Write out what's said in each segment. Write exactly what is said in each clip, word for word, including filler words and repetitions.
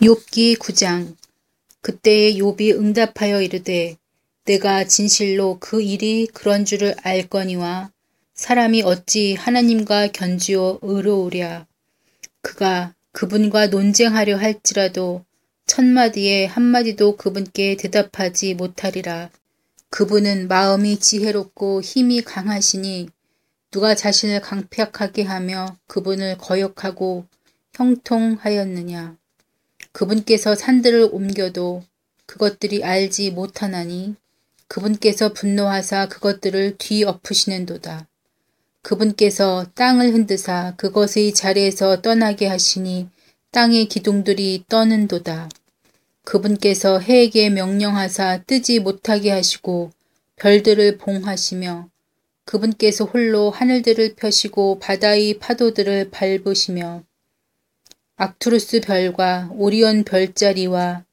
욥기 구 장. 그때에 욥이 응답하여 이르되 내가 진실로 그 일이 그런 줄을 알거니와 사람이 어찌 하나님과 견지어 의로우랴. 그가 그분과 논쟁하려 할지라도 천마디에 한마디도 그분께 대답하지 못하리라. 그분은 마음이 지혜롭고 힘이 강하시니 누가 자신을 강팍하게 하며 그분을 거역하고 형통하였느냐. 그분께서 산들을 옮겨도 그것들이 알지 못하나니 그분께서 분노하사 그것들을 뒤엎으시는도다. 그분께서 땅을 흔드사 그것의 자리에서 떠나게 하시니 땅의 기둥들이 떠는도다. 그분께서 해에게 명령하사 뜨지 못하게 하시고 별들을 봉하시며 그분께서 홀로 하늘들을 펴시고 바다의 파도들을 밟으시며 악투루스 별과 오리온 별자리와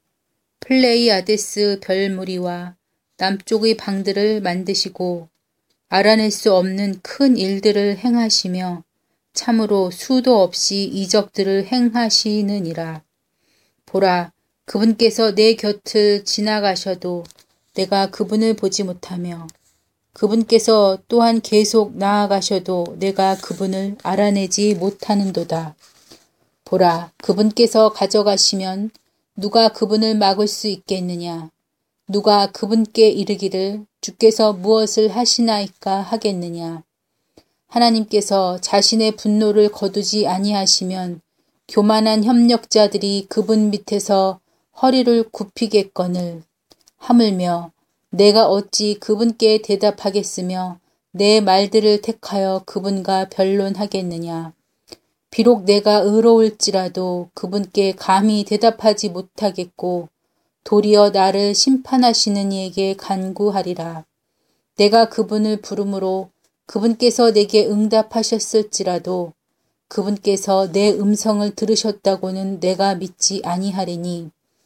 플레이아데스 별무리와 남쪽의 방들을 만드시고 알아낼 수 없는 큰 일들을 행하시며 참으로 수도 없이 이적들을 행하시느니라. 보라, 그분께서 내 곁을 지나가셔도 내가 그분을 보지 못하며 그분께서 또한 계속 나아가셔도 내가 그분을 알아내지 못하는도다. 보라, 그분께서 가져가시면 누가 그분을 막을 수 있겠느냐. 누가 그분께 이르기를 주께서 무엇을 하시나이까 하겠느냐. 하나님께서 자신의 분노를 거두지 아니하시면 교만한 협력자들이 그분 밑에서 허리를 굽히겠거늘. 하물며 내가 어찌 그분께 대답하겠으며 내 말들을 택하여 그분과 변론하겠느냐. 비록 내가 의로울지라도 그분께 감히 대답하지 못하겠고 도리어 나를 심판하시는 이에게 간구하리라. 내가 그분을 부르므로 그분께서 내게 응답하셨을지라도 그분께서 내 음성을 들으셨다고는 내가 믿지 아니하리니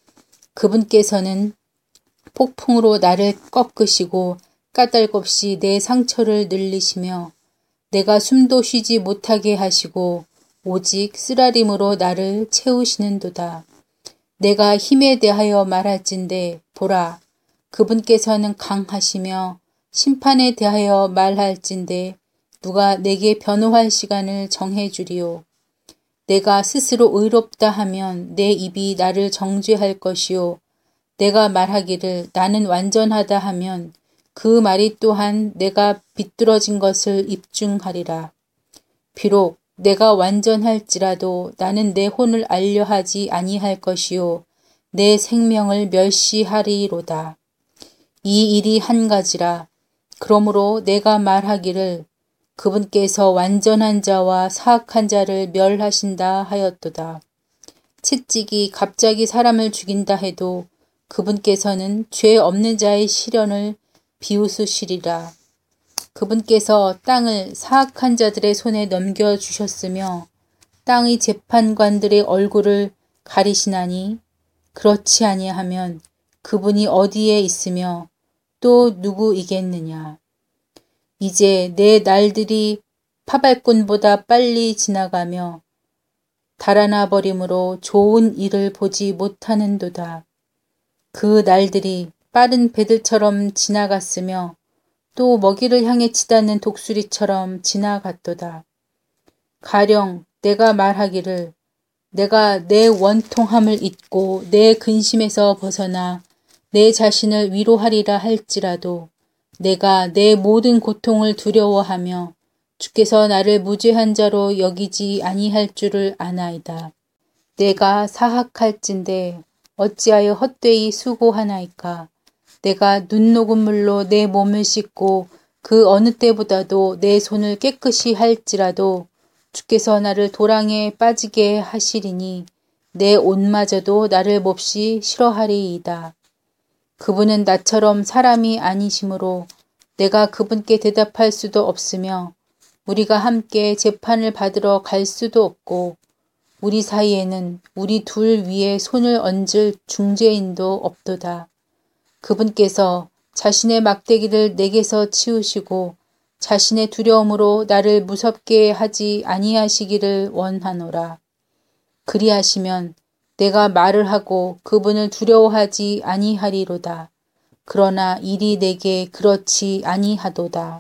그분께서는 폭풍으로 나를 꺾으시고 까닭없이 내 상처를 늘리시며 내가 숨도 쉬지 못하게 하시고 오직 쓰라림으로 나를 채우시는도다. 내가 힘에 대하여 말할진대 보라, 그분께서는 강하시며 심판에 대하여 말할진대 누가 내게 변호할 시간을 정해주리요. 내가 스스로 의롭다 하면 내 입이 나를 정죄할 것이요. 내가 말하기를 나는 완전하다 하면 그 말이 또한 내가 비뚤어진 것을 입증하리라. 비록 내가 완전할지라도 나는 내 혼을 알려하지 아니할 것이요 내 생명을 멸시하리로다. 이 일이 한 가지라. 그러므로 내가 말하기를 그분께서 완전한 자와 사악한 자를 멸하신다 하였도다. 채찍이 갑자기 사람을 죽인다 해도 그분께서는 죄 없는 자의 시련을 비웃으시리라. 그분께서 땅을 사악한 자들의 손에 넘겨주셨으며 땅의 재판관들의 얼굴을 가리시나니 그렇지 아니하면 그분이 어디에 있으며 또 누구이겠느냐. 이제 내 날들이 파발꾼보다 빨리 지나가며 달아나 버림으로 좋은 일을 보지 못하는도다. 그 날들이 빠른 배들처럼 지나갔으며 또 먹이를 향해 치닫는 독수리처럼 지나갔도다. 가령 내가 말하기를 내가 내 원통함을 잊고 내 근심에서 벗어나 내 자신을 위로하리라 할지라도 내가 내 모든 고통을 두려워하며 주께서 나를 무죄한 자로 여기지 아니할 줄을 아나이다. 내가 사악할진대 어찌하여 헛되이 수고하나이까. 내가 눈녹음물로 내 몸을 씻고 그 어느 때보다도 내 손을 깨끗이 할지라도 주께서 나를 도랑에 빠지게 하시리니 내 옷마저도 나를 몹시 싫어하리이다. 그분은 나처럼 사람이 아니시므로 내가 그분께 대답할 수도 없으며 우리가 함께 재판을 받으러 갈 수도 없고 우리 사이에는 우리 둘 위에 손을 얹을 중재인도 없도다. 그분께서 자신의 막대기를 내게서 치우시고 자신의 두려움으로 나를 무섭게 하지 아니하시기를 원하노라. 그리하시면 내가 말을 하고 그분을 두려워하지 아니하리로다. 그러나 일이 내게 그렇지 아니하도다.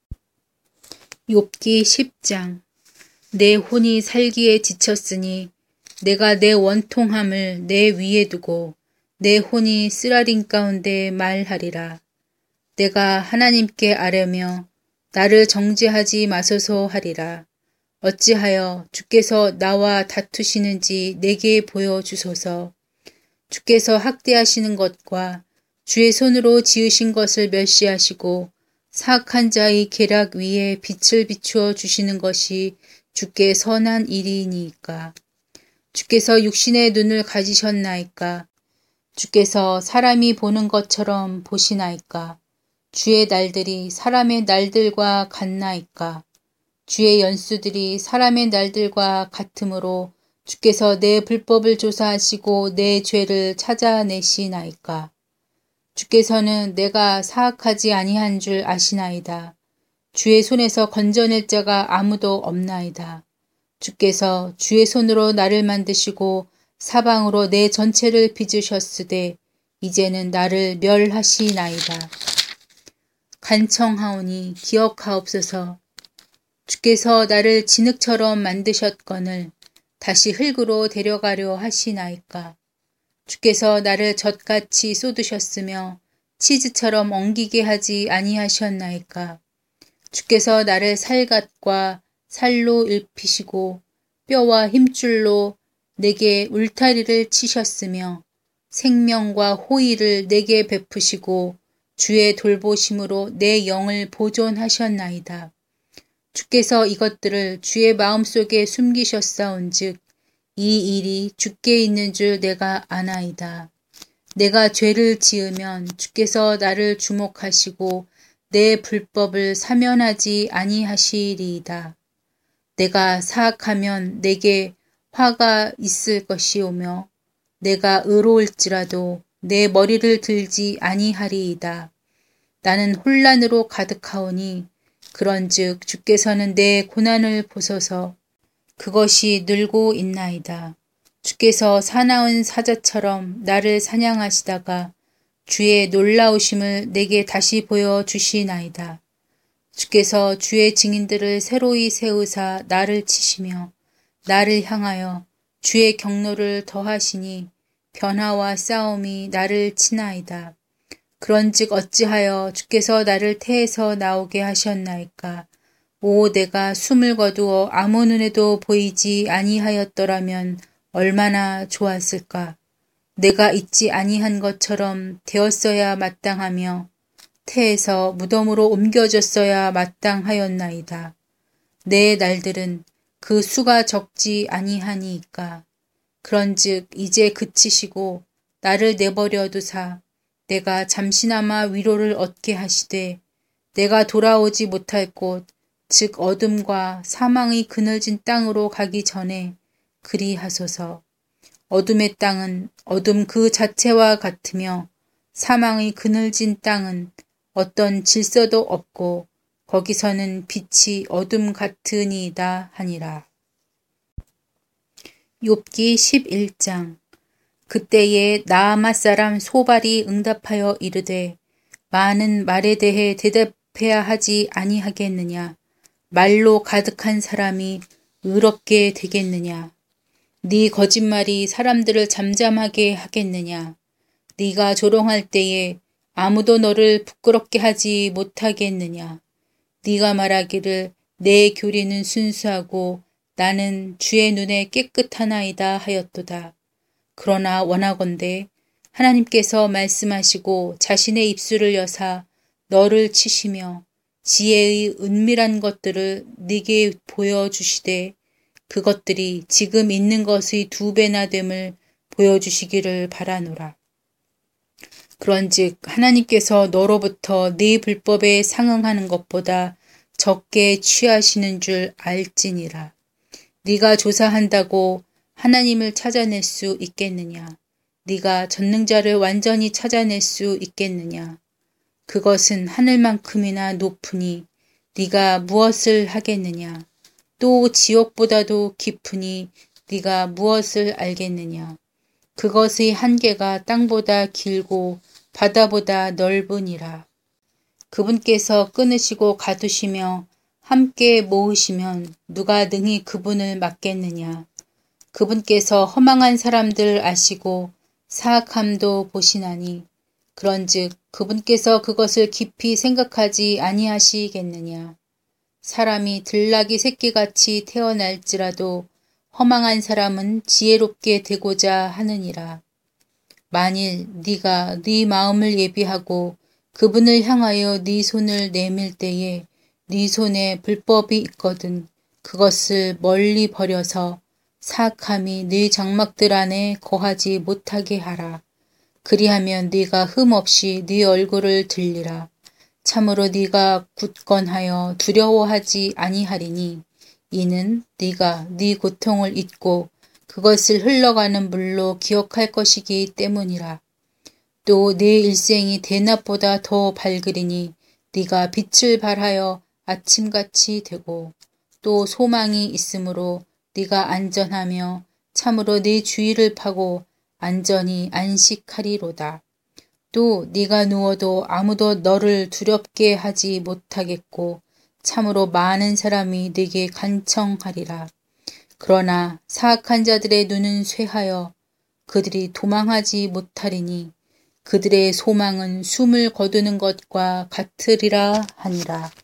욥기 십 장. 내 혼이 살기에 지쳤으니 내가 내 원통함을 내 위에 두고 내 혼이 쓰라린 가운데 말하리라. 내가 하나님께 아뢰며 나를 정죄하지 마소서 하리라. 어찌하여 주께서 나와 다투시는지 내게 보여주소서. 주께서 학대하시는 것과 주의 손으로 지으신 것을 멸시하시고 사악한 자의 계략 위에 빛을 비추어 주시는 것이 주께 선한 일이니까. 주께서 육신의 눈을 가지셨나이까. 주께서 사람이 보는 것처럼 보시나이까. 주의 날들이 사람의 날들과 같나이까. 주의 연수들이 사람의 날들과 같으므로 주께서 내 불법을 조사하시고 내 죄를 찾아내시나이까. 주께서는 내가 사악하지 아니한 줄 아시나이다. 주의 손에서 건져낼 자가 아무도 없나이다. 주께서 주의 손으로 나를 만드시고 사방으로 내 전체를 빚으셨으되 이제는 나를 멸하시나이다. 간청하오니 기억하옵소서. 주께서 나를 진흙처럼 만드셨거늘 다시 흙으로 데려가려 하시나이까. 주께서 나를 젖같이 쏟으셨으며 치즈처럼 엉기게 하지 아니하셨나이까. 주께서 나를 살갗과 살로 입히시고 뼈와 힘줄로 내게 울타리를 치셨으며 생명과 호의를 내게 베푸시고 주의 돌보심으로 내 영을 보존하셨나이다. 주께서 이것들을 주의 마음속에 숨기셨사온즉 이 일이 주께 있는 줄 내가 아나이다. 내가 죄를 지으면 주께서 나를 주목하시고 내 불법을 사면하지 아니하시리이다. 내가 사악하면 내게 화가 있을 것이오며 내가 의로울지라도 내 머리를 들지 아니하리이다. 나는 혼란으로 가득하오니 그런즉 주께서는 내 고난을 보소서. 그것이 늘고 있나이다. 주께서 사나운 사자처럼 나를 사냥하시다가 주의 놀라우심을 내게 다시 보여주시나이다. 주께서 주의 증인들을 새로이 세우사 나를 치시며 나를 향하여 주의 경노를 더하시니 변화와 싸움이 나를 치나이다. 그런즉 어찌하여 주께서 나를 태에서 나오게 하셨나이까. 오 내가 숨을 거두어 아무 눈에도 보이지 아니하였더라면 얼마나 좋았을까. 내가 잊지 아니한 것처럼 되었어야 마땅하며 태에서 무덤으로 옮겨졌어야 마땅하였나이다. 내 날들은 그 수가 적지 아니하니까. 그런즉 이제 그치시고 나를 내버려 두사 내가 잠시나마 위로를 얻게 하시되 내가 돌아오지 못할 곳 즉 어둠과 사망의 그늘진 땅으로 가기 전에 그리하소서. 어둠의 땅은 어둠 그 자체와 같으며 사망의 그늘진 땅은 어떤 질서도 없고 거기서는 빛이 어둠 같으니이다 하니라. 욥기 십일 장. 그때에 나아마 사람 소발이 응답하여 이르되 많은 말에 대해 대답해야 하지 아니하겠느냐. 말로 가득한 사람이 의롭게 되겠느냐. 네 거짓말이 사람들을 잠잠하게 하겠느냐. 네가 조롱할 때에 아무도 너를 부끄럽게 하지 못하겠느냐. 네가 말하기를 내 교리는 순수하고 나는 주의 눈에 깨끗하나이다 하였도다. 그러나 원하건대 하나님께서 말씀하시고 자신의 입술을 여사 너를 치시며 지혜의 은밀한 것들을 네게 보여주시되 그것들이 지금 있는 것의 두 배나 됨을 보여주시기를 바라노라. 그런즉 하나님께서 너로부터 네 불법에 상응하는 것보다 적게 취하시는 줄 알지니라. 네가 조사한다고 하나님을 찾아낼 수 있겠느냐? 네가 전능자를 완전히 찾아낼 수 있겠느냐? 그것은 하늘만큼이나 높으니 네가 무엇을 하겠느냐? 또 지옥보다도 깊으니 네가 무엇을 알겠느냐? 그것의 한계가 땅보다 길고 바다보다 넓으니라. 그분께서 끊으시고 가두시며 함께 모으시면 누가 능히 그분을 막겠느냐. 그분께서 허망한 사람들 아시고 사악함도 보시나니 그런즉 그분께서 그것을 깊이 생각하지 아니하시겠느냐. 사람이 들나귀 새끼같이 태어날지라도 허망한 사람은 지혜롭게 되고자 하느니라. 만일 네가 네 마음을 예비하고 그분을 향하여 네 손을 내밀 때에 네 손에 불법이 있거든 그것을 멀리 버려서 사악함이 네 장막들 안에 거하지 못하게 하라. 그리하면 네가 흠없이 네 얼굴을 들리라. 참으로 네가 굳건하여 두려워하지 아니하리니 이는 네가 네 고통을 잊고 그것을 흘러가는 물로 기억할 것이기 때문이라. 또 네 일생이 대낮보다 더 밝으리니 네가 빛을 발하여 아침같이 되고 또 소망이 있으므로 네가 안전하며 참으로 네 주의를 파고 안전히 안식하리로다. 또 네가 누워도 아무도 너를 두렵게 하지 못하겠고 참으로 많은 사람이 네게 간청하리라. 그러나 사악한 자들의 눈은 쇠하여 그들이 도망하지 못하리니 그들의 소망은 숨을 거두는 것과 같으리라 하니라.